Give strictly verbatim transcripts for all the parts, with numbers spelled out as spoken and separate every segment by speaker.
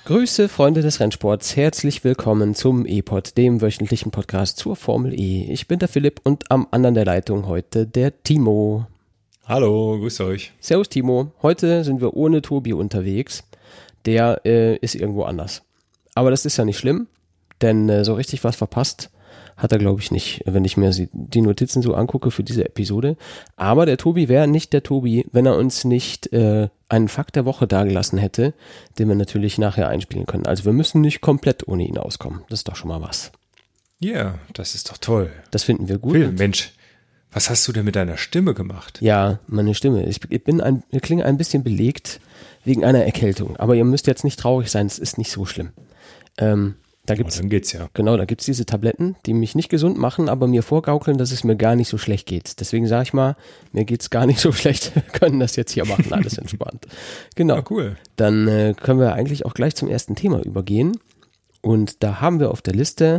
Speaker 1: Grüße, Freunde des Rennsports, herzlich willkommen zum E-Pod, dem wöchentlichen Podcast zur Formel E. Ich bin der Philipp und am anderen der Leitung heute der Timo.
Speaker 2: Hallo, grüßt euch.
Speaker 1: Servus Timo, heute sind wir ohne Tobi unterwegs, der äh, ist irgendwo anders. Aber das ist ja nicht schlimm, denn äh, so richtig was verpasst hat er, glaube ich, nicht, wenn ich mir die Notizen so angucke für diese Episode. Aber der Tobi wäre nicht der Tobi, wenn er uns nicht äh, einen Fakt der Woche dagelassen hätte, den wir natürlich nachher einspielen können. Also wir müssen nicht komplett ohne ihn auskommen. Das ist doch schon mal was.
Speaker 2: Ja, yeah, das ist doch toll.
Speaker 1: Das finden wir gut.
Speaker 2: Phil, Mensch, was hast du denn mit deiner Stimme gemacht?
Speaker 1: Ja, meine Stimme. Ich bin ein, ich klinge ein bisschen belegt wegen einer Erkältung. Aber ihr müsst jetzt nicht traurig sein, es ist nicht so schlimm. Ähm, Da gibt's,
Speaker 2: oh, dann geht's ja.
Speaker 1: Genau, da gibt's diese Tabletten, die mich nicht gesund machen, aber mir vorgaukeln, dass es mir gar nicht so schlecht geht. Deswegen sage ich mal, mir geht's gar nicht so schlecht. Wir können das jetzt hier machen, alles entspannt. Genau.
Speaker 2: Ah, cool.
Speaker 1: Dann äh, können wir eigentlich auch gleich zum ersten Thema übergehen. Und da haben wir auf der Liste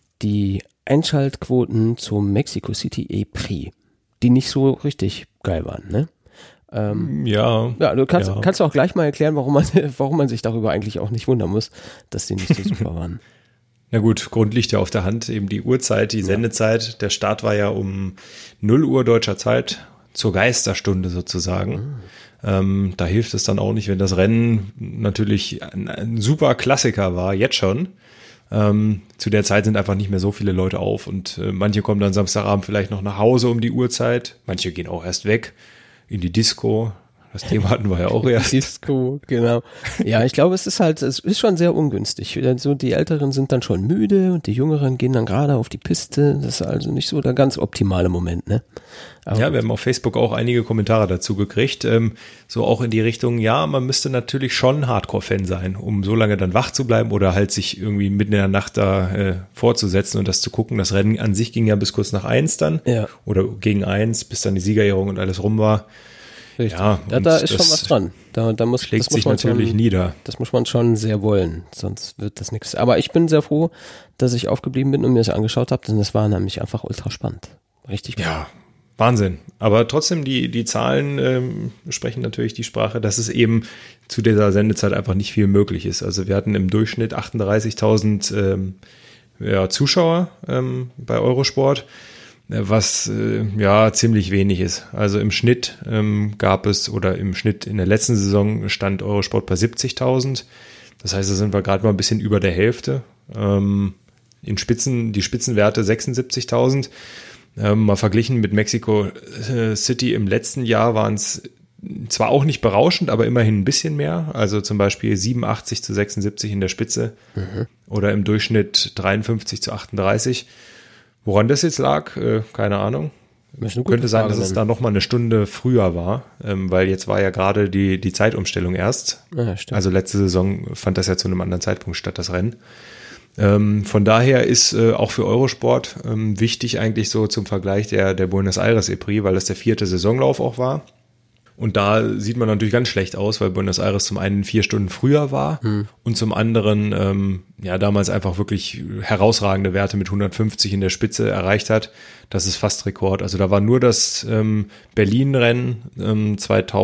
Speaker 1: die Einschaltquoten zum Mexico City E-Prix, die nicht so richtig geil waren, ne? Ähm,
Speaker 2: ja.
Speaker 1: Ja, du kannst,
Speaker 2: ja.
Speaker 1: kannst auch gleich mal erklären, warum man, warum man sich darüber eigentlich auch nicht wundern muss, dass die nicht so super waren.
Speaker 2: Na gut, Grund liegt ja auf der Hand, eben die Uhrzeit, die Sendezeit. Der Start war ja um null Uhr deutscher Zeit, zur Geisterstunde sozusagen. Mhm. Ähm, da hilft es dann auch nicht, wenn das Rennen natürlich ein, ein super Klassiker war, jetzt schon. Ähm, zu der Zeit sind einfach nicht mehr so viele Leute auf und äh, manche kommen dann Samstagabend vielleicht noch nach Hause um die Uhrzeit, manche gehen auch erst weg in die Disco. Das Thema hatten wir ja auch erst.
Speaker 1: Disco, genau. Ja, ich glaube, es ist halt, es ist schon sehr ungünstig. Also die Älteren sind dann schon müde und die Jüngeren gehen dann gerade auf die Piste. Das ist also nicht so der ganz optimale Moment, ne? Aber
Speaker 2: ja, wir haben auf Facebook auch einige Kommentare dazu gekriegt. Ähm, so auch in die Richtung, ja, man müsste natürlich schon Hardcore-Fan sein, um so lange dann wach zu bleiben oder halt sich irgendwie mitten in der Nacht da äh, vorzusetzen und das zu gucken. Das Rennen an sich ging ja bis kurz nach eins dann.
Speaker 1: Ja.
Speaker 2: Oder gegen eins, bis dann die Siegerehrung und alles rum war.
Speaker 1: Richtig.
Speaker 2: Ja,
Speaker 1: da, da ist schon was dran. Da, da muss,
Speaker 2: schlägt
Speaker 1: das muss
Speaker 2: sich
Speaker 1: man
Speaker 2: natürlich
Speaker 1: schon,
Speaker 2: nieder.
Speaker 1: Das muss man schon sehr wollen, sonst wird das nichts. Aber ich bin sehr froh, dass ich aufgeblieben bin und mir das angeschaut habe, denn das war nämlich einfach ultra spannend. Richtig gut.
Speaker 2: Ja, Wahnsinn. Aber trotzdem, die, die Zahlen ähm, sprechen natürlich die Sprache, dass es eben zu dieser Sendezeit einfach nicht viel möglich ist. Also wir hatten im Durchschnitt achtunddreißigtausend ähm, ja, Zuschauer ähm, bei Eurosport, was äh, ja ziemlich wenig ist. Also im Schnitt ähm, gab es, oder im Schnitt in der letzten Saison stand Eurosport bei siebzigtausend. Das heißt, da sind wir gerade mal ein bisschen über der Hälfte. Ähm, in Spitzen, die Spitzenwerte sechsundsiebzigtausend. Ähm, mal verglichen mit Mexico City im letzten Jahr waren es zwar auch nicht berauschend, aber immerhin ein bisschen mehr. Also zum Beispiel siebenundachtzig zu sechsundsiebzig in der Spitze mhm. oder im Durchschnitt dreiundfünfzig zu achtunddreißig. Woran das jetzt lag, äh, keine Ahnung. Könnte sein, dass es da noch mal eine Stunde früher war, ähm, weil jetzt war ja gerade die, die Zeitumstellung erst.
Speaker 1: Ja, stimmt.
Speaker 2: Also letzte Saison fand das ja zu einem anderen Zeitpunkt statt, das Rennen. Ähm, von daher ist äh, auch für Eurosport ähm, wichtig eigentlich so zum Vergleich der, der Buenos Aires E-Prix, weil das der vierte Saisonlauf auch war. Und da sieht man natürlich ganz schlecht aus, weil Buenos Aires zum einen vier Stunden früher war hm. und zum anderen ähm, ja damals einfach wirklich herausragende Werte mit hundertfünfzig in der Spitze erreicht hat. Das ist fast Rekord. Also da war nur das ähm, Berlin-Rennen ähm,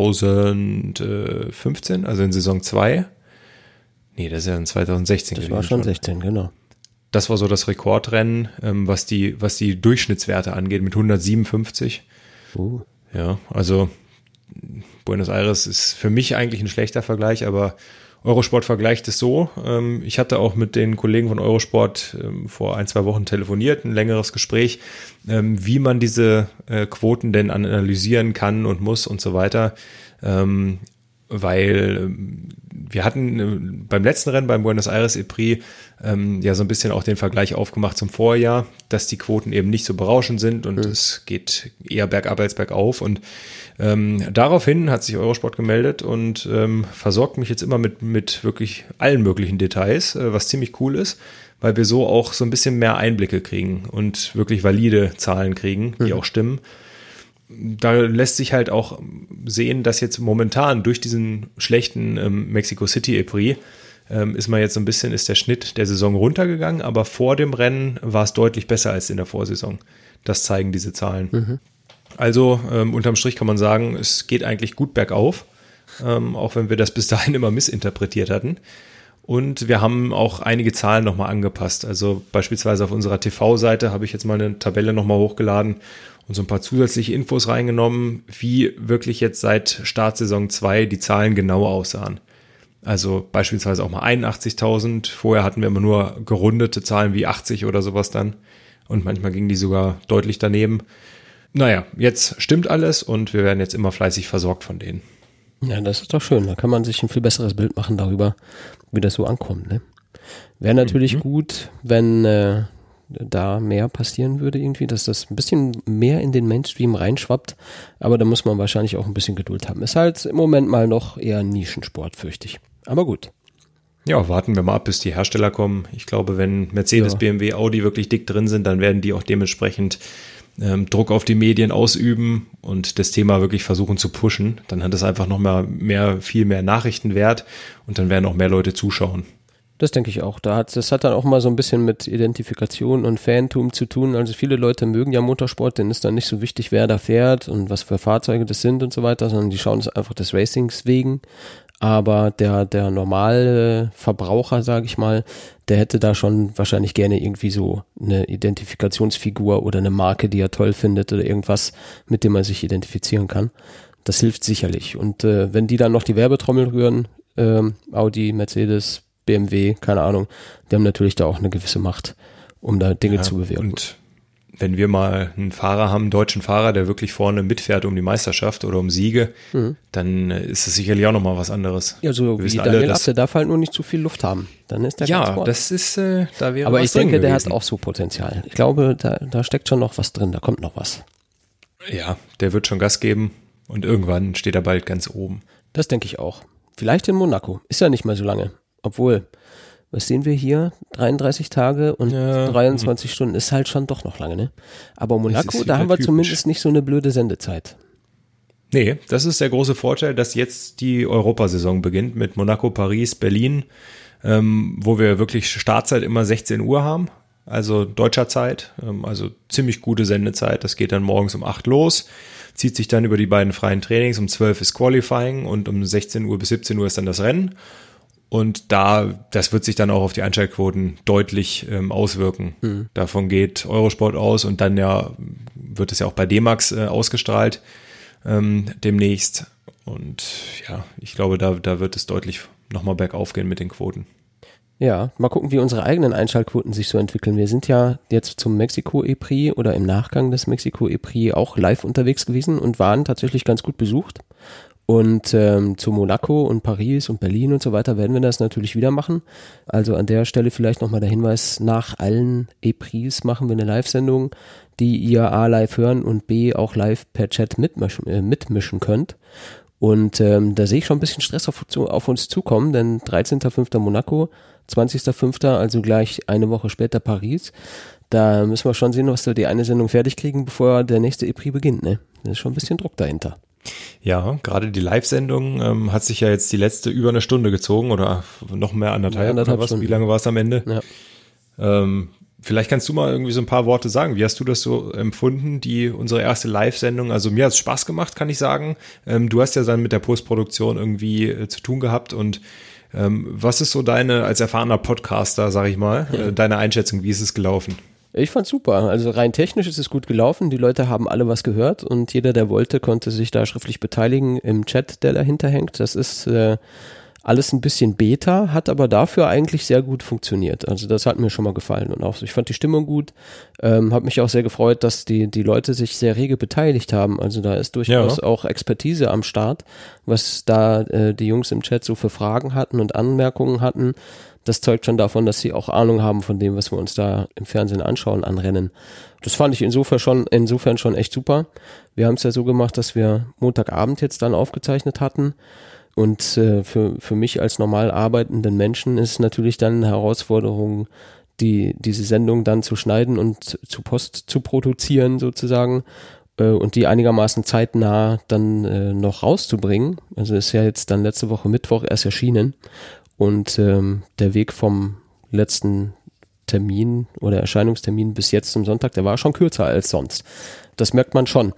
Speaker 2: zweitausendfünfzehn, also in Saison zwei. Nee, das ist ja in zweitausendsechzehn
Speaker 1: Das
Speaker 2: gewesen.
Speaker 1: war schon
Speaker 2: schon.
Speaker 1: sechzehn, genau.
Speaker 2: Das war so das Rekordrennen, ähm, was die was die Durchschnittswerte angeht, mit hundertsiebenundfünfzig.
Speaker 1: Uh.
Speaker 2: Ja, also Buenos Aires ist für mich eigentlich ein schlechter Vergleich, aber Eurosport vergleicht es so. Ähm, ich hatte auch mit den Kollegen von Eurosport ähm, vor ein, zwei Wochen telefoniert, ein längeres Gespräch, ähm, wie man diese äh, Quoten denn analysieren kann und muss und so weiter. Ähm, weil ähm, wir hatten äh, beim letzten Rennen, beim Buenos Aires E-Prix, ähm, ja so ein bisschen auch den Vergleich aufgemacht zum Vorjahr, dass die Quoten eben nicht so berauschend sind und mhm. es geht eher bergab als bergauf. Und ähm, daraufhin hat sich Eurosport gemeldet und ähm, versorgt mich jetzt immer mit, mit wirklich allen möglichen Details, äh, was ziemlich cool ist, weil wir so auch so ein bisschen mehr Einblicke kriegen und wirklich valide Zahlen kriegen, die mhm. auch stimmen. Da lässt sich halt auch sehen, dass jetzt momentan durch diesen schlechten ähm, Mexico City E-Prix ähm, ist man jetzt so ein bisschen, ist der Schnitt der Saison runtergegangen, aber vor dem Rennen war es deutlich besser als in der Vorsaison. Das zeigen diese Zahlen. Mhm. Also ähm, unterm Strich kann man sagen, es geht eigentlich gut bergauf, ähm, auch wenn wir das bis dahin immer missinterpretiert hatten. Und wir haben auch einige Zahlen nochmal angepasst. Also beispielsweise auf unserer T V-Seite habe ich jetzt mal eine Tabelle nochmal hochgeladen und so ein paar zusätzliche Infos reingenommen, wie wirklich jetzt seit Startsaison zwei die Zahlen genau aussahen. Also beispielsweise auch mal einundachtzigtausend. Vorher hatten wir immer nur gerundete Zahlen wie achtzig oder sowas dann. Und manchmal gingen die sogar deutlich daneben. Naja, jetzt stimmt alles und wir werden jetzt immer fleißig versorgt von denen.
Speaker 1: Ja, das ist doch schön. Da kann man sich ein viel besseres Bild machen darüber, wie das so ankommt. Ne? Wäre natürlich mhm. gut, wenn äh, da mehr passieren würde irgendwie, dass das ein bisschen mehr in den Mainstream reinschwappt. Aber da muss man wahrscheinlich auch ein bisschen Geduld haben. Ist halt im Moment mal noch eher ein Nischensport, fürchte ich. Aber gut.
Speaker 2: Ja, warten wir mal ab, bis die Hersteller kommen. Ich glaube, wenn Mercedes, ja. B M W, Audi wirklich dick drin sind, dann werden die auch dementsprechend ähm, Druck auf die Medien ausüben und das Thema wirklich versuchen zu pushen. Dann hat es einfach noch mal mehr, viel mehr Nachrichtenwert und dann werden auch mehr Leute zuschauen.
Speaker 1: Das denke ich auch. Da hat, das hat dann auch mal so ein bisschen mit Identifikation und Fantum zu tun. Also viele Leute mögen ja Motorsport, denen ist dann nicht so wichtig, wer da fährt und was für Fahrzeuge das sind und so weiter, sondern die schauen es einfach des Racings wegen. Aber der, der normale Verbraucher, sage ich mal, der hätte da schon wahrscheinlich gerne irgendwie so eine Identifikationsfigur oder eine Marke, die er toll findet oder irgendwas, mit dem er sich identifizieren kann. Das hilft sicherlich. Und äh, wenn die dann noch die Werbetrommel rühren, ähm, Audi, Mercedes, B M W, keine Ahnung, die haben natürlich da auch eine gewisse Macht, um da Dinge ja, zu bewirken.
Speaker 2: Und wenn wir mal einen Fahrer haben, einen deutschen Fahrer, der wirklich vorne mitfährt um die Meisterschaft oder um Siege, mhm. dann ist es sicherlich auch nochmal was anderes.
Speaker 1: Ja, so wir wie Daniel Abt, der darf halt nur nicht zu viel Luft haben. Dann ist der
Speaker 2: ja,
Speaker 1: ganz
Speaker 2: das ist, äh, da wäre
Speaker 1: Aber
Speaker 2: was
Speaker 1: ich denke,
Speaker 2: drin
Speaker 1: der
Speaker 2: gewesen.
Speaker 1: hat auch so Potenzial. Ich glaube, da, da steckt schon noch was drin, da kommt noch was.
Speaker 2: Ja, der wird schon Gas geben und irgendwann steht er bald ganz oben.
Speaker 1: Das denke ich auch. Vielleicht in Monaco. Ist ja nicht mehr so lange. Obwohl, was sehen wir hier? dreiunddreißig Tage und ja. dreiundzwanzig Stunden ist halt schon doch noch lange, ne? Aber Monaco, da haben wir typisch. Zumindest nicht so eine blöde Sendezeit.
Speaker 2: Nee, das ist der große Vorteil, dass jetzt die Europasaison beginnt mit Monaco, Paris, Berlin, ähm, wo wir wirklich Startzeit immer sechzehn Uhr haben, also deutscher Zeit, ähm, also ziemlich gute Sendezeit. Das geht dann morgens um acht los, zieht sich dann über die beiden freien Trainings, um zwölf ist Qualifying und um sechzehn Uhr bis siebzehn Uhr ist dann das Rennen. Und da, das wird sich dann auch auf die Einschaltquoten deutlich ähm, auswirken. Mhm. Davon geht Eurosport aus und dann ja wird es ja auch bei D-Max äh, ausgestrahlt ähm, demnächst. Und ja, ich glaube, da, da wird es deutlich nochmal bergauf gehen mit den Quoten.
Speaker 1: Ja, mal gucken, wie unsere eigenen Einschaltquoten sich so entwickeln. Wir sind ja jetzt zum Mexiko-E-Prix oder im Nachgang des Mexiko-E-Prix auch live unterwegs gewesen und waren tatsächlich ganz gut besucht. Und ähm, zu Monaco und Paris und Berlin und so weiter werden wir das natürlich wieder machen. Also an der Stelle vielleicht nochmal der Hinweis, nach allen E-Prix machen wir eine Live-Sendung, die ihr A live hören und B auch live per Chat mitmischen, äh, mitmischen könnt. Und ähm, da sehe ich schon ein bisschen Stress auf, auf uns zukommen, denn dreizehnter fünfter Monaco, zwanzigster fünfter also gleich eine Woche später Paris. Da müssen wir schon sehen, was wir die eine Sendung fertig kriegen, bevor der nächste E-Prix beginnt. Ne? Da ist schon ein bisschen Druck dahinter.
Speaker 2: Ja, gerade die Live-Sendung ähm, hat sich ja jetzt die letzte über eine Stunde gezogen oder noch mehr anderthalb, ja, anderthalb oder was? Stunden. Wie lange war es am Ende? Ja. Ähm, vielleicht kannst du mal irgendwie so ein paar Worte sagen. Wie hast du das so empfunden, die unsere erste Live-Sendung? Also mir hat es Spaß gemacht, kann ich sagen. Ähm, du hast ja dann mit der Postproduktion irgendwie äh, zu tun gehabt und ähm, was ist so deine, als erfahrener Podcaster, sag ich mal, ja. äh, deine Einschätzung, wie ist es gelaufen?
Speaker 1: Ich fand's super. Also rein technisch ist es gut gelaufen. Die Leute haben alle was gehört und jeder, der wollte, konnte sich da schriftlich beteiligen im Chat, der dahinter hängt. Das ist äh, alles ein bisschen Beta, hat aber dafür eigentlich sehr gut funktioniert. Also das hat mir schon mal gefallen und auch ich fand die Stimmung gut. Ähm, hat mich auch sehr gefreut, dass die die Leute sich sehr rege beteiligt haben. Also da ist durchaus ja. auch Expertise am Start, was da äh, die Jungs im Chat so für Fragen hatten und Anmerkungen hatten. Das zeugt schon davon, dass sie auch Ahnung haben von dem, was wir uns da im Fernsehen anschauen, an Rennen. Das fand ich insofern schon, insofern schon echt super. Wir haben es ja so gemacht, dass wir Montagabend jetzt dann aufgezeichnet hatten. Und äh, für, für mich als normal arbeitenden Menschen ist es natürlich dann eine Herausforderung, die, diese Sendung dann zu schneiden und zu Post zu produzieren sozusagen äh, und die einigermaßen zeitnah dann äh, noch rauszubringen. Also ist ja jetzt dann letzte Woche Mittwoch erst erschienen. Und ähm, der Weg vom letzten Termin oder Erscheinungstermin bis jetzt zum Sonntag, der war schon kürzer als sonst. Das merkt man schon.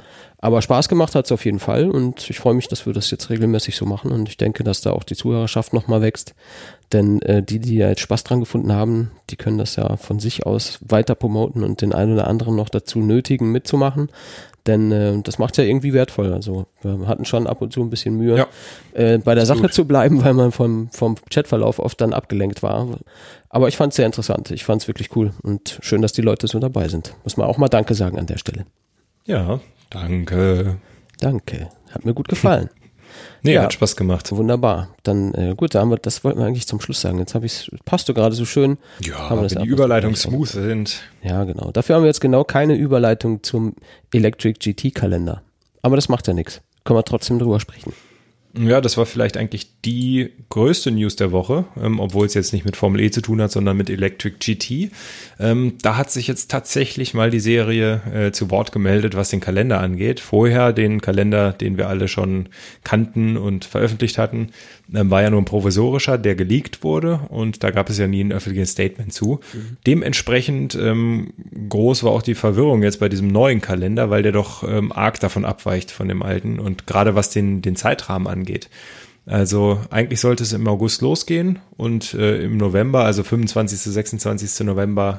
Speaker 1: Aber Spaß gemacht hat es auf jeden Fall und ich freue mich, dass wir das jetzt regelmäßig so machen und ich denke, dass da auch die Zuhörerschaft nochmal wächst, denn äh, die, die ja jetzt Spaß dran gefunden haben, die können das ja von sich aus weiter promoten und den einen oder anderen noch dazu nötigen, mitzumachen, denn äh, das macht ja irgendwie wertvoll, also wir hatten schon ab und zu ein bisschen Mühe,
Speaker 2: ja,
Speaker 1: äh, bei der Sache gut. zu bleiben, weil man vom, vom Chatverlauf oft dann abgelenkt war, aber ich fand es sehr interessant, ich fand es wirklich cool und schön, dass die Leute so dabei sind, muss man auch mal Danke sagen an der Stelle.
Speaker 2: Ja, danke.
Speaker 1: Danke. Hat mir gut gefallen.
Speaker 2: Nee,
Speaker 1: ja,
Speaker 2: hat Spaß gemacht.
Speaker 1: Wunderbar. Dann, äh, gut, da haben wir, das wollten wir eigentlich zum Schluss sagen. Jetzt habe ich es, passt du gerade so schön.
Speaker 2: Ja,
Speaker 1: haben wir
Speaker 2: wenn die Überleitungen smooth sind.
Speaker 1: Ja, genau. Dafür haben wir jetzt genau keine Überleitung zum Electric G T-Kalender. Aber das macht ja nichts. Können wir trotzdem drüber sprechen.
Speaker 2: Ja, das war vielleicht eigentlich die größte News der Woche, ähm, obwohl es jetzt nicht mit Formel E zu tun hat, sondern mit Electric G T. Ähm, da hat sich jetzt tatsächlich mal die Serie äh, zu Wort gemeldet, was den Kalender angeht. Vorher den Kalender, den wir alle schon kannten und veröffentlicht hatten, ähm, war ja nur ein provisorischer, der geleakt wurde und da gab es ja nie ein öffentliches Statement zu. Mhm. Dementsprechend ähm, groß war auch die Verwirrung jetzt bei diesem neuen Kalender, weil der doch ähm, arg davon abweicht von dem alten und gerade was den, den Zeitrahmen angeht. Geht. Also eigentlich sollte es im August losgehen und äh, im November, also fünfundzwanzigsten, sechsundzwanzigsten November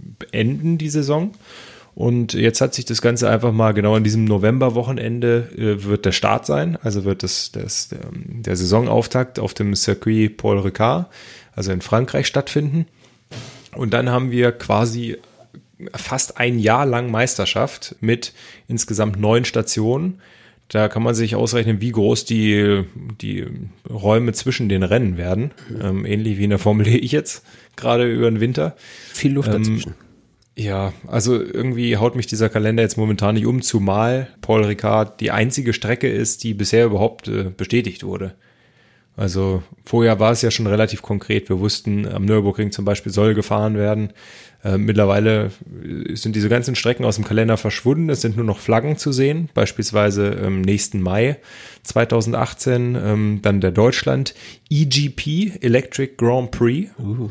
Speaker 2: enden die Saison. Und jetzt hat sich das Ganze einfach mal genau an diesem November-Wochenende äh, wird der Start sein, also wird das, das der, der Saisonauftakt auf dem Circuit Paul Ricard, also in Frankreich stattfinden. Und dann haben wir quasi fast ein Jahr lang Meisterschaft mit insgesamt neun Stationen. Da kann man sich ausrechnen, wie groß die, die Räume zwischen den Rennen werden. Ähm, ähnlich wie in der Formel E jetzt, gerade über den Winter.
Speaker 1: Viel Luft ähm, dazwischen.
Speaker 2: Ja, also irgendwie haut mich dieser Kalender jetzt momentan nicht um, zumal Paul Ricard die einzige Strecke ist, die bisher überhaupt äh, bestätigt wurde. Also vorher war es ja schon relativ konkret. Wir wussten, am Nürburgring zum Beispiel soll gefahren werden. Äh, mittlerweile sind diese ganzen Strecken aus dem Kalender verschwunden. Es sind nur noch Flaggen zu sehen, beispielsweise im nächsten Mai zweitausendachtzehn, ähm, dann der Deutschland E G P, Electric Grand Prix.
Speaker 1: Uh.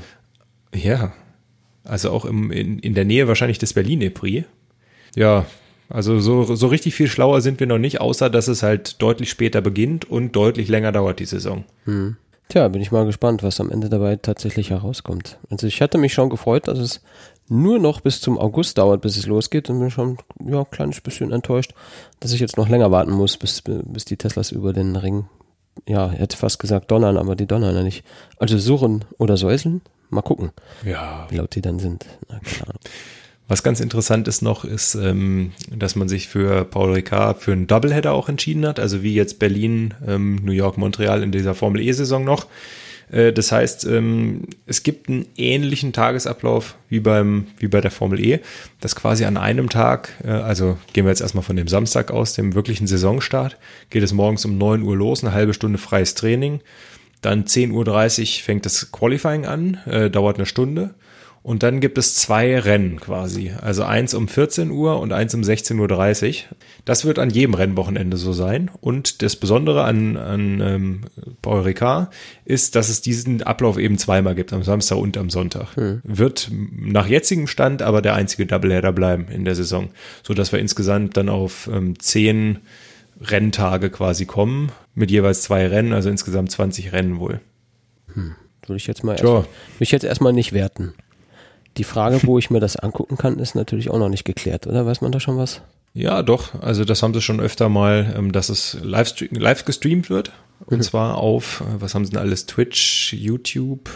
Speaker 2: Ja, also auch im, in, in der Nähe wahrscheinlich des Berliner Prix. Ja, also so, so richtig viel schlauer sind wir noch nicht, außer dass es halt deutlich später beginnt und deutlich länger dauert die Saison.
Speaker 1: Hm. Tja, bin ich mal gespannt, was am Ende dabei tatsächlich herauskommt. Also ich hatte mich schon gefreut, dass es nur noch bis zum August dauert, bis es losgeht und bin schon ja, ein kleines bisschen enttäuscht, dass ich jetzt noch länger warten muss, bis, bis die Teslas über den Ring, ja, ich hätte fast gesagt donnern, aber die donnern ja nicht. Also surren oder säuseln, mal gucken,
Speaker 2: ja,
Speaker 1: wie laut die dann sind. Na, keine Ahnung.
Speaker 2: Was ganz interessant ist noch, ist, ähm, dass man sich für Paul Ricard für einen Doubleheader auch entschieden hat, also wie jetzt Berlin, ähm, New York, Montreal in dieser Formel E-Saison noch. Äh, das heißt, ähm, es gibt einen ähnlichen Tagesablauf wie beim wie bei der Formel E, dass quasi an einem Tag, äh, also gehen wir jetzt erstmal von dem Samstag aus, dem wirklichen Saisonstart, geht es morgens um neun Uhr los, eine halbe Stunde freies Training, dann zehn Uhr dreißig fängt das Qualifying an, äh, dauert eine Stunde. Und dann gibt es zwei Rennen quasi, also eins um vierzehn Uhr und eins um sechzehn Uhr dreißig. Das wird an jedem Rennwochenende so sein. Und das Besondere an, an ähm, Paul Ricard ist, dass es diesen Ablauf eben zweimal gibt, am Samstag und am Sonntag. Hm. Wird nach jetzigem Stand aber der einzige Doubleheader bleiben in der Saison, sodass wir insgesamt dann auf ähm, zehn Renntage quasi kommen, mit jeweils zwei Rennen, also insgesamt zwanzig Rennen wohl.
Speaker 1: Hm. Würde ich jetzt mal erst, würde ich jetzt erstmal nicht werten. Die Frage, wo ich mir das angucken kann, ist natürlich auch noch nicht geklärt, oder? Weiß man da schon was?
Speaker 2: Ja, doch. Also das haben sie schon öfter mal, dass es live, live gestreamt wird. Und mhm. zwar auf, was haben sie denn alles? Twitch, YouTube,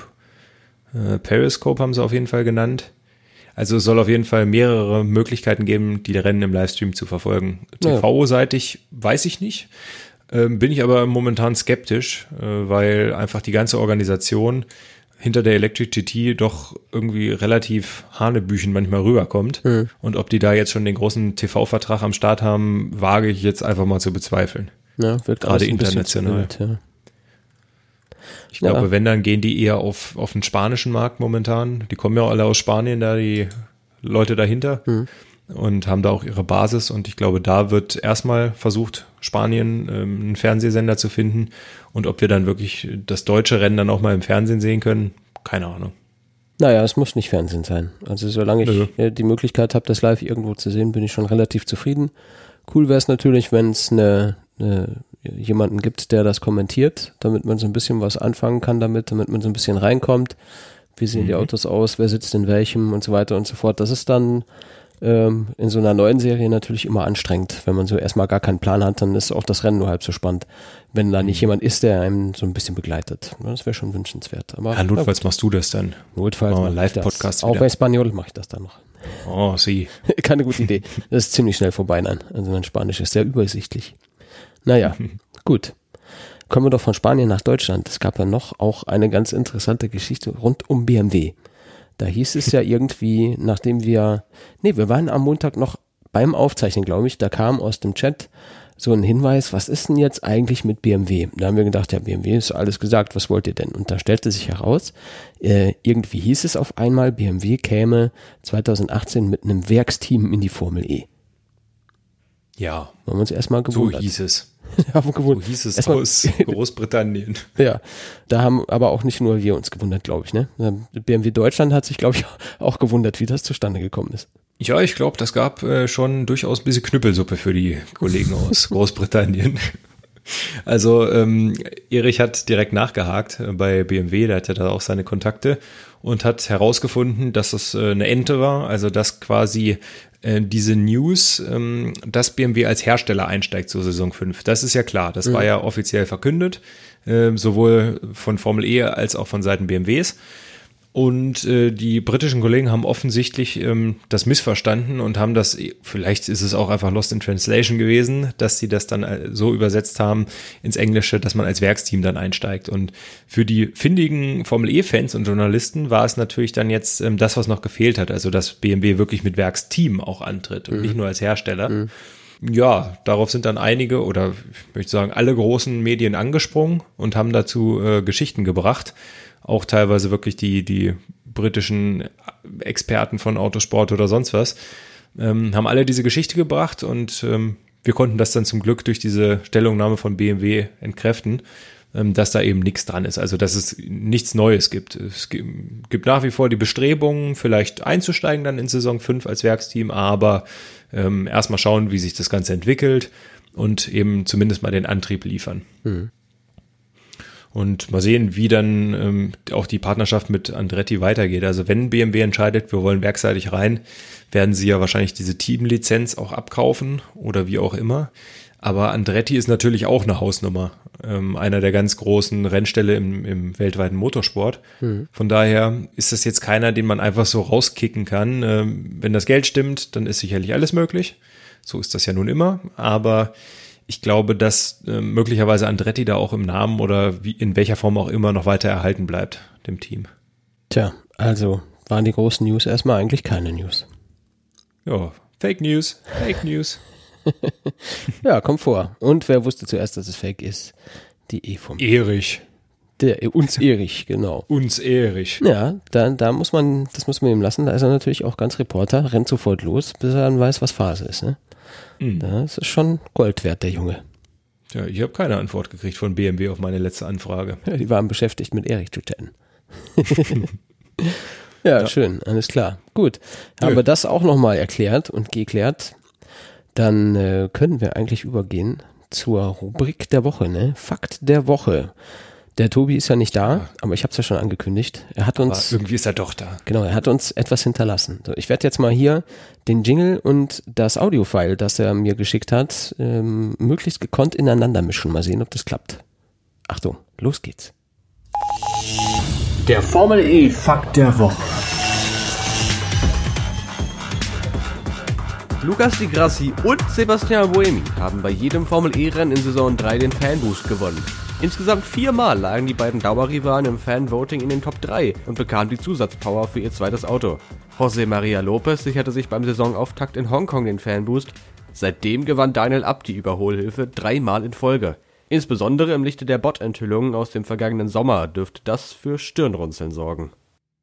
Speaker 2: äh, Periscope haben sie auf jeden Fall genannt. Also es soll auf jeden Fall mehrere Möglichkeiten geben, die Rennen im Livestream zu verfolgen.
Speaker 1: Ja.
Speaker 2: T V-seitig weiß ich nicht. Ähm, bin ich aber momentan skeptisch, äh, weil einfach die ganze Organisation hinter der Electric G T doch irgendwie relativ hanebüchen manchmal rüberkommt. Mhm. Und ob die da jetzt schon den großen T V-Vertrag am Start haben, wage ich jetzt einfach mal zu bezweifeln.
Speaker 1: Ja, wird
Speaker 2: gerade international.
Speaker 1: Wild, ja.
Speaker 2: Ich glaube,
Speaker 1: ja.
Speaker 2: wenn, dann gehen die eher auf, auf den spanischen Markt momentan. Die kommen ja auch alle aus Spanien, da die Leute dahinter. Mhm. Und haben da auch ihre Basis. Und ich glaube, da wird erstmal versucht, Spanien ähm, einen Fernsehsender zu finden. Und ob wir dann wirklich das deutsche Rennen dann auch mal im Fernsehen sehen können, keine Ahnung.
Speaker 1: Naja, es muss nicht Fernsehen sein. Also solange ich ja. die Möglichkeit habe, das live irgendwo zu sehen, bin ich schon relativ zufrieden. Cool wäre es natürlich, wenn es eine, eine, jemanden gibt, der das kommentiert, damit man so ein bisschen was anfangen kann damit, damit man so ein bisschen reinkommt. Wie sehen mhm. die Autos aus, wer sitzt in welchem und so weiter und so fort. Das ist dann ähm, in so einer neuen Serie natürlich immer anstrengend. Wenn man so erstmal gar keinen Plan hat, dann ist auch das Rennen nur halb so spannend. Wenn da nicht jemand ist, der einem so ein bisschen begleitet. Das wäre schon wünschenswert. Aber,
Speaker 2: ja, notfalls machst du das dann.
Speaker 1: Notfalls
Speaker 2: machen wir Live-Podcast.
Speaker 1: Auch bei Spaniol mache ich das dann noch.
Speaker 2: Oh, sie.
Speaker 1: Keine gute Idee. Das ist ziemlich schnell vorbei, nein. Also mein Spanisch ist sehr übersichtlich. Naja, gut. Kommen wir doch von Spanien nach Deutschland. Es gab ja noch auch eine ganz interessante Geschichte rund um B M W. Da hieß es ja irgendwie, nachdem wir, nee, wir waren am Montag noch beim Aufzeichnen, glaube ich, da kam aus dem Chat so ein Hinweis, was ist denn jetzt eigentlich mit B M W? Da haben wir gedacht, ja, B M W ist alles gesagt, was wollt ihr denn? Und da stellte sich heraus, äh, irgendwie hieß es auf einmal, B M W käme zweitausendachtzehn mit einem Werksteam in die Formel E.
Speaker 2: Ja.
Speaker 1: Haben wir uns erstmal gewundert.
Speaker 2: So hieß es.
Speaker 1: Ja, so
Speaker 2: hieß es
Speaker 1: erstmal
Speaker 2: aus Großbritannien.
Speaker 1: Ja, da haben aber auch nicht nur wir uns gewundert, glaube ich. Ne? B M W Deutschland hat sich, glaube ich, auch gewundert, wie das zustande gekommen ist.
Speaker 2: Ja, ich glaube, das gab äh, schon durchaus ein bisschen Knüppelsuppe für die Kollegen aus Großbritannien. Also ähm, Erich hat direkt nachgehakt äh, bei B M W, der hatte da auch seine Kontakte und hat herausgefunden, dass es äh, eine Ente war, also dass quasi äh, diese News, ähm, dass B M W als Hersteller einsteigt zur Saison fünf. Das ist ja klar, das mhm. war ja offiziell verkündet, äh, sowohl von Formel E als auch von Seiten B M Ws. Und äh, die britischen Kollegen haben offensichtlich ähm, das missverstanden und haben das, vielleicht ist es auch einfach Lost in Translation gewesen, dass sie das dann so übersetzt haben ins Englische, dass man als Werksteam dann einsteigt. Und für die findigen Formel-E-Fans und Journalisten war es natürlich dann jetzt ähm, das, was noch gefehlt hat, also dass B M W wirklich mit Werksteam auch antritt und mhm. nicht nur als Hersteller. Mhm. Ja, darauf sind dann einige oder ich möchte sagen alle großen Medien angesprungen und haben dazu äh, Geschichten gebracht. Auch teilweise wirklich die, die britischen Experten von Autosport oder sonst was, ähm, haben alle diese Geschichte gebracht und ähm, wir konnten das dann zum Glück durch diese Stellungnahme von B M W entkräften, ähm, dass da eben nichts dran ist, also dass es nichts Neues gibt. Es gibt, gibt nach wie vor die Bestrebungen, vielleicht einzusteigen dann in Saison fünf als Werksteam, aber ähm, erstmal schauen, wie sich das Ganze entwickelt und eben zumindest mal den Antrieb liefern. Mhm. Und mal sehen, wie dann ähm, auch die Partnerschaft mit Andretti weitergeht. Also wenn B M W entscheidet, wir wollen werkseitig rein, werden sie ja wahrscheinlich diese Teamlizenz auch abkaufen oder wie auch immer. Aber Andretti ist natürlich auch eine Hausnummer. Ähm, einer der ganz großen Rennställe im, im weltweiten Motorsport. Mhm. Von daher ist das jetzt keiner, den man einfach so rauskicken kann. Ähm, wenn das Geld stimmt, dann ist sicherlich alles möglich. So ist das ja nun immer. Aber ich glaube, dass äh, möglicherweise Andretti da auch im Namen oder wie, in welcher Form auch immer noch weiter erhalten bleibt, dem Team.
Speaker 1: Tja, also waren die großen News erstmal eigentlich keine News.
Speaker 2: Ja, Fake News, Fake News.
Speaker 1: Ja, kommt vor. Und wer wusste zuerst, dass es Fake ist? Die E-Form.
Speaker 2: Erich.
Speaker 1: Der, uns Erich, genau.
Speaker 2: Uns Erich.
Speaker 1: Ja, da, da muss man, das muss man ihm lassen. Da ist er natürlich auch ganz Reporter, rennt sofort los, bis er dann weiß, was Phase ist, ne? Das ist schon Gold wert, der Junge.
Speaker 2: Ja, ich habe keine Antwort gekriegt von B M W auf meine letzte Anfrage.
Speaker 1: Ja, die waren beschäftigt, mit Erich zu chatten. ja, ja, schön, alles klar. Gut, haben wir das auch nochmal erklärt und geklärt. Dann äh, können wir eigentlich übergehen zur Rubrik der Woche, ne? Fakt der Woche. Der Tobi ist ja nicht da, ja. aber ich habe es ja schon angekündigt. Er hat uns
Speaker 2: aber irgendwie ist er doch da.
Speaker 1: Genau, er hat uns etwas hinterlassen. So, ich werde jetzt mal hier den Jingle und das Audiofile, das er mir geschickt hat, ähm, möglichst gekonnt ineinander mischen. Mal sehen, ob das klappt. Achtung, los geht's.
Speaker 3: Der Formel E Fakt der Woche.
Speaker 4: Lucas Di Grassi und Sebastian Buemi haben bei jedem Formel E-Rennen in Saison drei den Fanboost gewonnen. Insgesamt viermal lagen die beiden Dauerrivalen im Fanvoting in den Top drei und bekamen die Zusatzpower für ihr zweites Auto. José María López sicherte sich beim Saisonauftakt in Hongkong den Fanboost. Seitdem gewann Daniel Abt die Überholhilfe dreimal in Folge. Insbesondere im Lichte der Bot-Enthüllungen aus dem vergangenen Sommer dürfte das für Stirnrunzeln sorgen.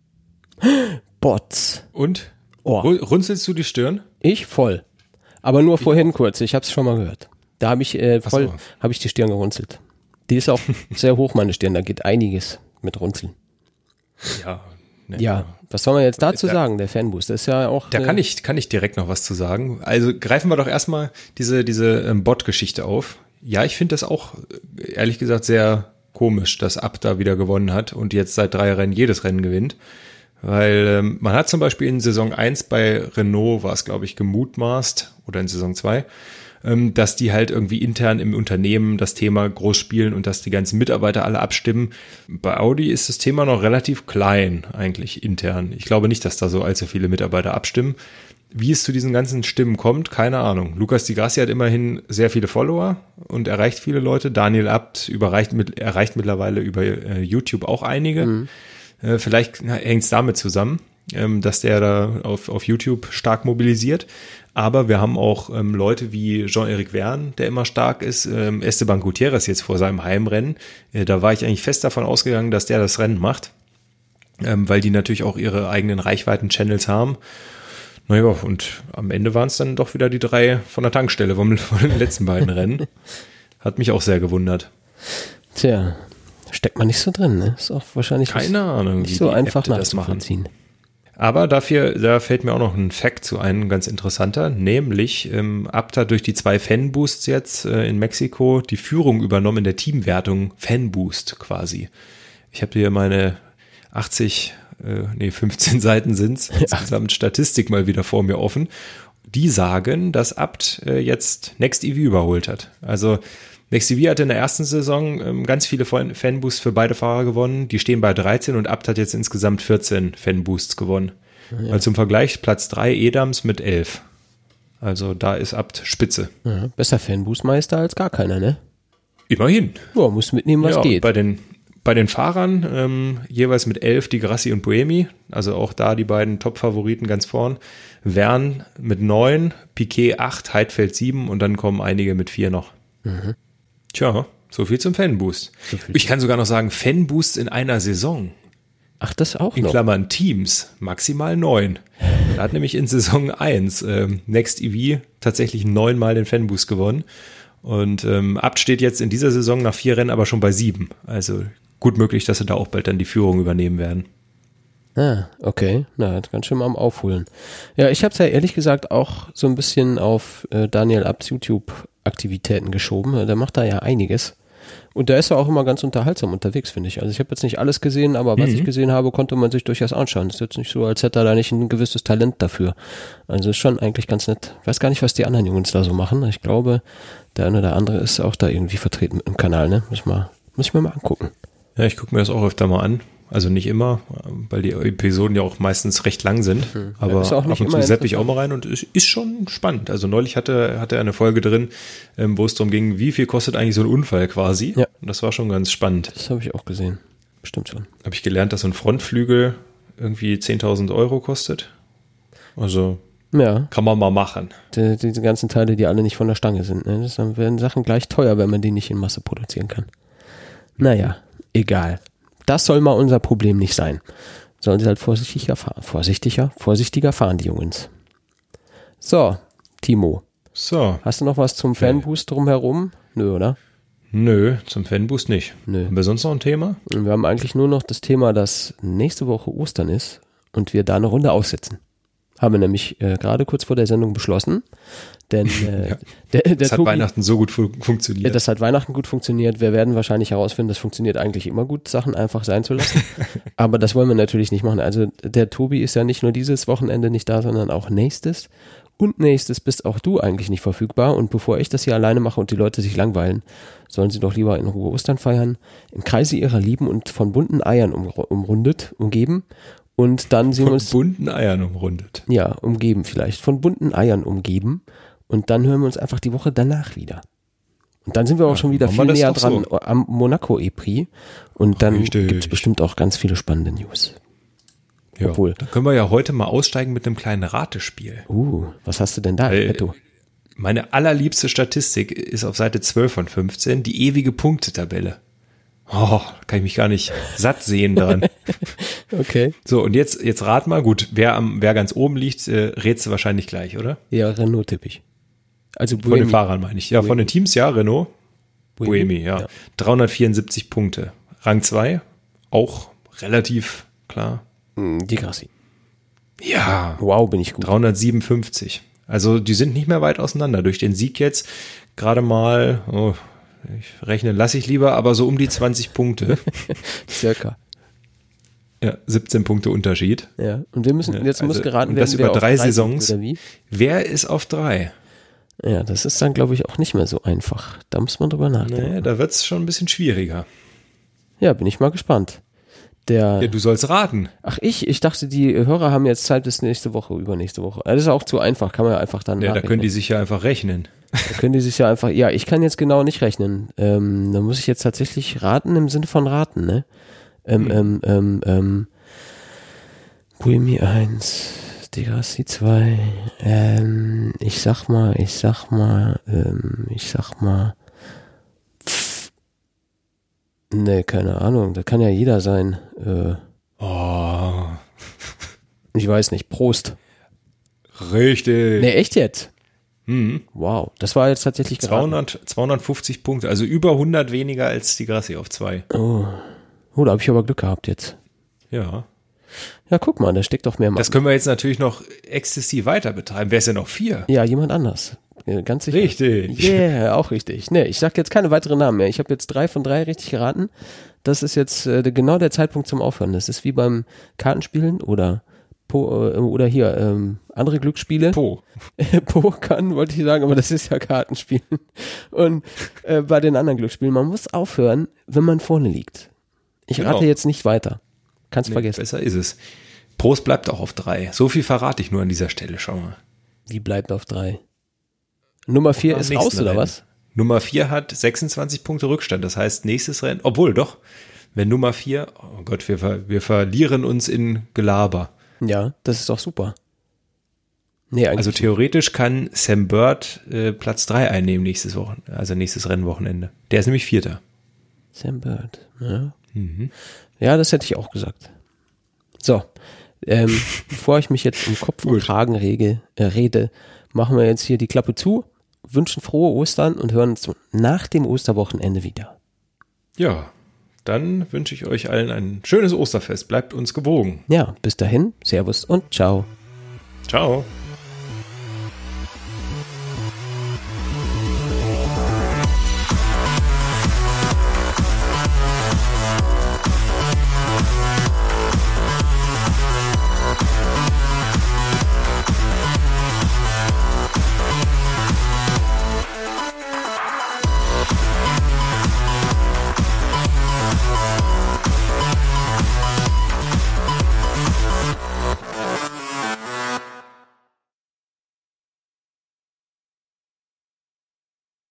Speaker 1: Bots.
Speaker 2: Und?
Speaker 1: Oh.
Speaker 2: Runzelst du die Stirn?
Speaker 1: Ich voll. Aber nur vorhin kurz, ich hab's schon mal gehört. Da habe ich äh, voll,
Speaker 2: so.
Speaker 1: habe ich die Stirn gerunzelt. Die ist auch sehr hoch, meine Stirn, da geht einiges mit Runzeln.
Speaker 2: Ja, Ne?
Speaker 1: Ja, was soll man jetzt dazu
Speaker 2: da,
Speaker 1: sagen, der Fanboost? Das ist ja auch.
Speaker 2: Da kann ich, kann ich direkt noch was zu sagen. Also greifen wir doch erstmal diese, diese ähm, Bot-Geschichte auf. Ja, ich finde das auch, ehrlich gesagt, sehr komisch, dass Abt da wieder gewonnen hat und jetzt seit drei Rennen jedes Rennen gewinnt. Weil ähm, man hat zum Beispiel in Saison eins bei Renault, war es glaube ich gemutmaßt, oder in Saison zwei, ähm, dass die halt irgendwie intern im Unternehmen das Thema groß spielen und dass die ganzen Mitarbeiter alle abstimmen. Bei Audi ist das Thema noch relativ klein eigentlich intern. Ich glaube nicht, dass da so allzu viele Mitarbeiter abstimmen. Wie es zu diesen ganzen Stimmen kommt, keine Ahnung. Lukas Di Grassi hat immerhin sehr viele Follower und erreicht viele Leute. Daniel Abt überreicht mit, erreicht mittlerweile über äh, YouTube auch einige. Mhm. Äh, vielleicht hängt es damit zusammen, ähm, dass der da auf, auf YouTube stark mobilisiert. Aber wir haben auch ähm, Leute wie Jean-Éric Vergne, der immer stark ist, ähm, Esteban Gutierrez jetzt vor seinem Heimrennen. Äh, da war ich eigentlich fest davon ausgegangen, dass der das Rennen macht, ähm, weil die natürlich auch ihre eigenen Reichweiten-Channels haben. Naja, und am Ende waren es dann doch wieder die drei von der Tankstelle vom, von den letzten beiden Rennen. Hat mich auch sehr gewundert.
Speaker 1: Tja, steckt man nicht so drin, ne? Ist auch wahrscheinlich
Speaker 2: keine Ahnung,
Speaker 1: nicht so einfach nachzuvollziehen.
Speaker 2: Aber dafür, da fällt mir auch noch ein Fact zu ein, ganz interessanter, nämlich ähm, Abt hat durch die zwei Fanboosts jetzt äh, in Mexiko die Führung übernommen in der Teamwertung Fanboost quasi. Ich habe hier meine achtzig, äh, nee fünfzehn Seiten sind's, insgesamt Statistik mal wieder vor mir offen. Die sagen, dass Abt äh, jetzt Next E V überholt hat. Also Next E V hatte in der ersten Saison ähm, ganz viele Fanboosts für beide Fahrer gewonnen. Die stehen bei dreizehn und Abt hat jetzt insgesamt vierzehn Fanboosts gewonnen. Ja. Weil zum Vergleich Platz drei Edams mit elf. Also da ist Abt Spitze.
Speaker 1: Ja, besser Fanboostmeister als gar keiner, ne?
Speaker 2: Immerhin.
Speaker 1: Ja, muss mitnehmen, was
Speaker 2: ja,
Speaker 1: geht.
Speaker 2: Bei den, bei den Fahrern ähm, jeweils mit elf Di Grassi und Buemi. Also auch da die beiden Top-Favoriten ganz vorn. Vergne mit neun, Piquet acht, Heidfeld sieben und dann kommen einige mit vier noch. Mhm. Tja, so viel zum Fanboost. So ich kann sogar noch sagen, Fanboosts in einer Saison.
Speaker 1: Ach, das auch
Speaker 2: in
Speaker 1: noch?
Speaker 2: In Klammern Teams, maximal neun. Da hat nämlich in Saison eins ähm, Next E V tatsächlich neunmal den Fanboost gewonnen. Und ähm, Abt steht jetzt in dieser Saison nach vier Rennen aber schon bei sieben. Also gut möglich, dass sie da auch bald dann die Führung übernehmen werden.
Speaker 1: Ah, okay. Na, ganz schön mal am Aufholen. Ja, ich habe es ja ehrlich gesagt auch so ein bisschen auf äh, Daniel Abts YouTube-Aktivitäten geschoben. Der macht da ja einiges. Und der ist ja auch immer ganz unterhaltsam unterwegs, finde ich. Also ich habe jetzt nicht alles gesehen, aber was mhm. ich gesehen habe, konnte man sich durchaus anschauen. Es ist jetzt nicht so, als hätte er da nicht ein gewisses Talent dafür. Also ist schon eigentlich ganz nett. Ich weiß gar nicht, was die anderen Jungs da so machen. Ich glaube, der eine oder andere ist auch da irgendwie vertreten mit dem Kanal. Ne? Muss ich mal, muss ich mir mal angucken.
Speaker 2: Ja, ich gucke mir das auch öfter mal an. Also nicht immer, weil die Episoden ja auch meistens recht lang sind. Mhm. Aber ja, ab und zu sepp ich auch mal rein und es ist schon spannend. Also neulich hatte, hatte er eine Folge drin, ähm, wo es darum ging, wie viel kostet eigentlich so ein Unfall quasi. Ja. Und das war schon ganz spannend.
Speaker 1: Das habe ich auch gesehen. Bestimmt schon.
Speaker 2: Habe ich gelernt, dass so ein Frontflügel irgendwie zehntausend Euro kostet. Also ja. Kann man mal machen.
Speaker 1: Die, diese ganzen Teile, die alle nicht von der Stange sind. Ne? Das werden Sachen gleich teuer, wenn man die nicht in Masse produzieren kann. Naja, egal. Das soll mal unser Problem nicht sein. Sollen sie halt vorsichtiger fahren. Vorsichtiger, vorsichtiger fahren, die Jungs. So, Timo.
Speaker 2: So.
Speaker 1: Hast du noch was zum Fanboost drumherum? Nö, oder?
Speaker 2: Nö, zum Fanboost nicht. Nö. Haben wir sonst noch ein Thema?
Speaker 1: Wir haben eigentlich nur noch das Thema, dass nächste Woche Ostern ist und wir da eine Runde aussetzen. Haben wir nämlich äh, gerade kurz vor der Sendung beschlossen. Denn äh,
Speaker 2: ja.
Speaker 1: der, der
Speaker 2: das hat
Speaker 1: Tobi,
Speaker 2: Weihnachten so gut fu- funktioniert.
Speaker 1: Das hat Weihnachten gut funktioniert. Wir werden wahrscheinlich herausfinden, das funktioniert eigentlich immer gut, Sachen einfach sein zu lassen. Aber das wollen wir natürlich nicht machen. Also der Tobi ist ja nicht nur dieses Wochenende nicht da, sondern auch nächstes. Und nächstes bist auch du eigentlich nicht verfügbar. Und bevor ich das hier alleine mache und die Leute sich langweilen, sollen sie doch lieber in Ruhe Ostern feiern, im Kreise ihrer Lieben und von bunten Eiern um, umrundet, umgeben. Und dann sehen wir uns.
Speaker 2: Von bunten Eiern umrundet.
Speaker 1: Ja, umgeben vielleicht. Von bunten Eiern umgeben. Und dann hören wir uns einfach die Woche danach wieder. Und dann sind wir auch ja, schon wieder viel näher dran so. Am Monaco-E-Prix. Und dann gibt es bestimmt auch ganz viele spannende News.
Speaker 2: Ja, Obwohl. Dann können wir ja heute mal aussteigen mit einem kleinen Ratespiel.
Speaker 1: Uh, was hast du denn da?
Speaker 2: Weil meine allerliebste Statistik ist auf Seite zwölf von fünfzehn, die ewige Punktetabelle. Oh, kann ich mich gar nicht satt sehen dran.
Speaker 1: Okay.
Speaker 2: So, und jetzt, jetzt rat mal, gut, wer am, wer ganz oben liegt, äh, rätst du wahrscheinlich gleich, oder?
Speaker 1: Ja, Renault tippe ich. Also
Speaker 2: Buemi. Von den Fahrern meine ich. Ja, Buemi. Von den Teams, ja, Renault. Buemi, Buemi ja. ja. dreihundertvierundsiebzig Punkte. Rang zwei, auch relativ klar.
Speaker 1: Die Grassi.
Speaker 2: Ja.
Speaker 1: Wow, bin ich gut.
Speaker 2: dreihundertsiebenundfünfzig. Also die sind nicht mehr weit auseinander. Durch den Sieg jetzt gerade mal, oh, ich rechne, lasse ich lieber, aber so um die zwanzig Punkte.
Speaker 1: Circa.
Speaker 2: Ja, siebzehn Punkte Unterschied.
Speaker 1: Ja, und wir müssen, jetzt
Speaker 2: also,
Speaker 1: muss geraten
Speaker 2: und
Speaker 1: werden,
Speaker 2: das über
Speaker 1: wer
Speaker 2: drei
Speaker 1: auf drei
Speaker 2: Saisons.
Speaker 1: sind, oder wie?
Speaker 2: Wer ist auf drei?
Speaker 1: Ja, das ist dann, glaube ich, auch nicht mehr so einfach. Da muss man drüber nachdenken.
Speaker 2: Nee, da wird es schon ein bisschen schwieriger.
Speaker 1: Ja, bin ich mal gespannt. Der,
Speaker 2: Ja, du sollst raten.
Speaker 1: ach ich, ich dachte, die Hörer haben jetzt Zeit bis nächste Woche, übernächste Woche. Das ist auch zu einfach, kann man ja einfach dann
Speaker 2: Ja, da
Speaker 1: nachrechnen.
Speaker 2: können die sich ja einfach rechnen.
Speaker 1: Da können die sich ja einfach, ja, ich kann jetzt genau nicht rechnen. Ähm, da muss ich jetzt tatsächlich raten im Sinne von raten, ne? Ähm,
Speaker 2: Hm.
Speaker 1: ähm, ähm, ähm, Buemi eins, De Grassi zwei, ähm, ich sag mal, ich sag mal, ähm, ich sag mal, pff, ne, keine Ahnung, das kann ja jeder sein. Äh,
Speaker 2: Oh,
Speaker 1: ich weiß nicht, Prost.
Speaker 2: richtig.
Speaker 1: Ne, echt jetzt?
Speaker 2: Hm.
Speaker 1: Wow, das war jetzt tatsächlich geraten.
Speaker 2: zweihundert, zweihundertfünfzig Punkte, also über hundert weniger als die Grassi auf zwei.
Speaker 1: Oh, oh da habe ich aber Glück gehabt jetzt.
Speaker 2: Ja.
Speaker 1: Ja, guck mal, da steckt doch mehr Mann.
Speaker 2: Das können wir jetzt natürlich noch exzessiv weiter betreiben. Wer ist denn noch vier?
Speaker 1: Ja, jemand anders. Ja, ganz sicher.
Speaker 2: Richtig.
Speaker 1: Yeah, auch richtig. Ne, ich sag jetzt keine weiteren Namen mehr. Ich habe jetzt drei von drei richtig geraten. Das ist jetzt äh, genau der Zeitpunkt zum Aufhören. Das ist wie beim Kartenspielen oder po, äh, oder hier ähm, andere Glücksspiele.
Speaker 2: Po.
Speaker 1: Pokern wollte ich sagen, aber das ist ja Kartenspielen. Und äh, bei den anderen Glücksspielen, man muss aufhören, wenn man vorne liegt. Ich
Speaker 2: Genau.
Speaker 1: rate jetzt nicht weiter. Kannst
Speaker 2: Nee,
Speaker 1: vergessen.
Speaker 2: besser ist es. Prost bleibt auch auf drei. So viel verrate ich nur an dieser Stelle, schau mal.
Speaker 1: Wie bleibt auf drei? Nummer vier
Speaker 2: Am
Speaker 1: ist
Speaker 2: nächsten
Speaker 1: raus, oder
Speaker 2: Rennen.
Speaker 1: was?
Speaker 2: Nummer vier hat sechsundzwanzig Punkte Rückstand. Das heißt, nächstes Rennen, obwohl doch, wenn Nummer vier, oh Gott, wir, ver, wir verlieren uns in Gelaber.
Speaker 1: Ja, das ist doch super. Nee, eigentlich
Speaker 2: Also
Speaker 1: nicht.
Speaker 2: theoretisch kann Sam Bird äh, Platz drei einnehmen nächstes Wochen, also nächstes Rennwochenende. Der ist nämlich Vierter.
Speaker 1: Sam Bird. Ja.
Speaker 2: Mhm.
Speaker 1: ja, das hätte ich auch gesagt. So, ähm, bevor ich mich jetzt um Kopf und
Speaker 2: Gut.
Speaker 1: Kragen rege, äh, rede, machen wir jetzt hier die Klappe zu, wünschen frohe Ostern und hören uns nach dem Osterwochenende wieder.
Speaker 2: Ja, dann wünsche ich euch allen ein schönes Osterfest. Bleibt uns gewogen.
Speaker 1: Ja, bis dahin, Servus und ciao.
Speaker 2: Ciao.